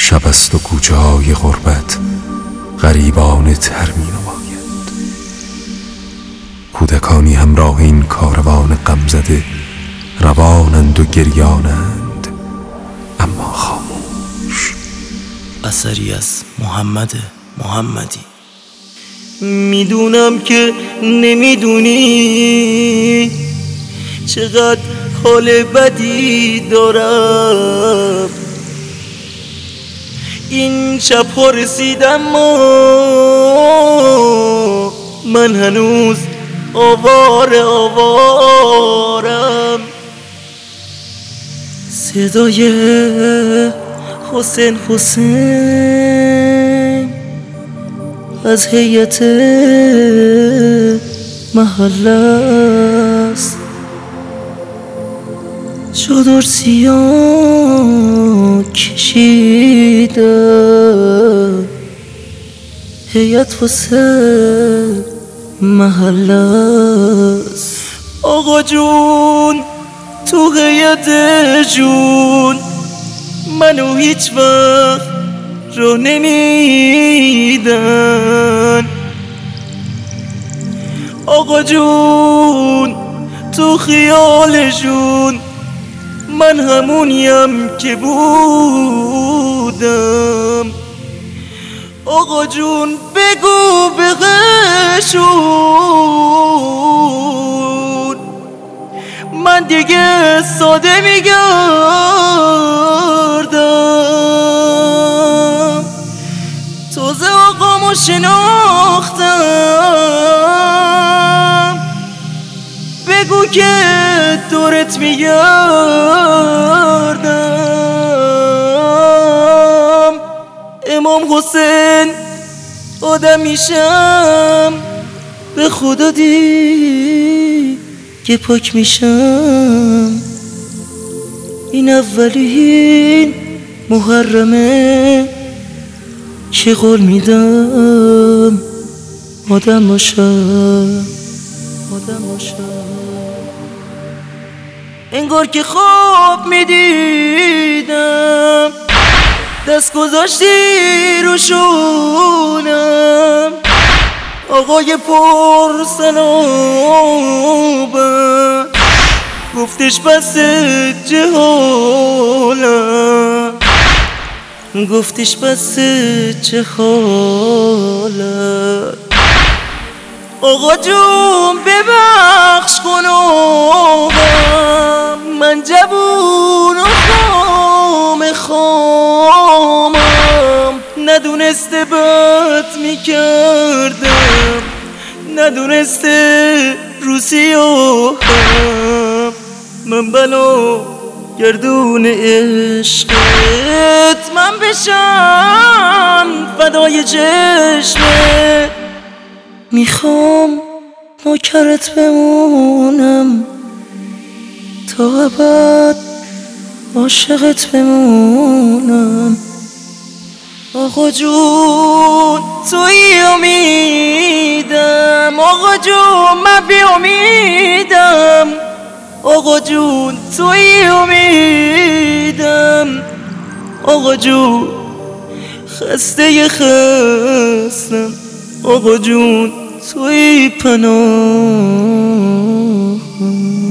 شب است و کوچه های غربت غریبانه تر می نماید. کودکانی همراه این کاروان غمزده روانند و گریانند اما خاموش. اثری از محمد محمدی. میدونم که نمیدونی چقدر حال بدی دارم. این شب ها رسیدم و من هنوز آوارم. صدای حسین از هیئت محله است. چادر سیاه کشیده هیئت واسه محله است. آقا جون تو هیئت جون منو هیچ وقت رو نمیدن. آقا جون تو خیالشون من همونیم که بودم. آقا جون بگو بهشون من دیگه ساده میگردم. تازه آقامو شناختم بگو که دورت میگردم. امام حسین آدم میشم به خدا دی که پاک میشم. این اولین محرمه که قول میدم آدم باشم. انگار که خواب میدیدم دست گذاشتی رو شونم. آقای پرسنابه گفتش بس جهالم. گفتش بس جهالم. آقا جون ببخش گناهم من جوون و خامم ندونسته بد میکردم ندونسته روسیاهم. من بلا گردون عشقت من بشم فدای چشمت. میخوام نوکرت بمونم تا ابد عاشقت بمونم. آقا جون توی امیدم. آقا جون من بی امیدم. آقا جون توی امیدم. آقا جون خستم. آقا جون توی پناه.